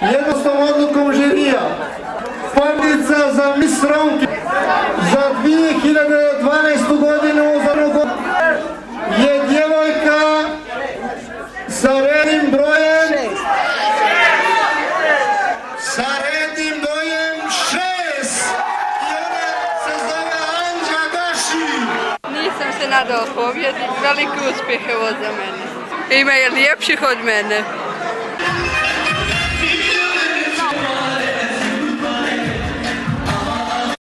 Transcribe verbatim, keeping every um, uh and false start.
Jednostavnom odlukom žirija pobjednica za Miss Ronki za dvije hiljade dvanaestu godinu je djevojka sa rednim brojem sa rednim brojem šest i ona se zove Anđa Gaši. Nisam se nadala pobjedi, veliki uspjeh evo za mene. Ima je lijepših od mene.